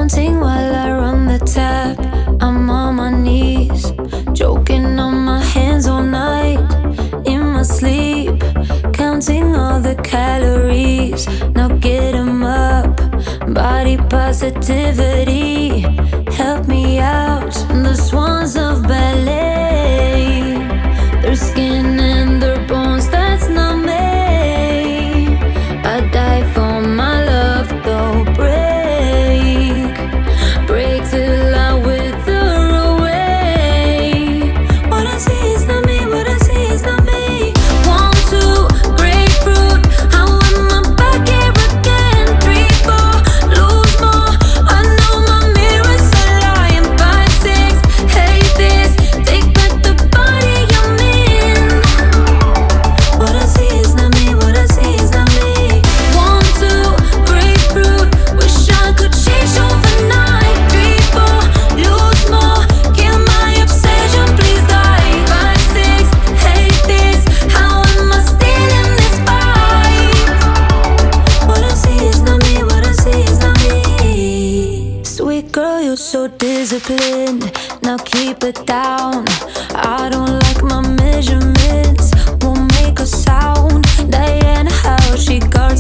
Counting while I run the tap. I'm on my knees, joking on my hands all night. In my sleep, counting all the calories. Now get 'em up, body positivity. Help me out, the swans of ballet. Their skin and their bones, that's not me. I die for my love, though. Break till I wither away. What I see is not me, what I see is not me. 1, 2, grapefruit, how am I back here again? 3, 4, lose more, I know my mirror's a lying. 5, 6, hate this, take back the body I'm in. What I see is not me, what I see is not me. 1, 2, grapefruit, wish I could change overnight. 3, 4, lose more, kill my obsession, please die. 5, 6, hate this, how am I still in this fight? What I see is not me, what I see is not me. Sweet girl, you're so disciplined, now keep it down. I don't like my measurements, won't make a sound. Diana, how she guards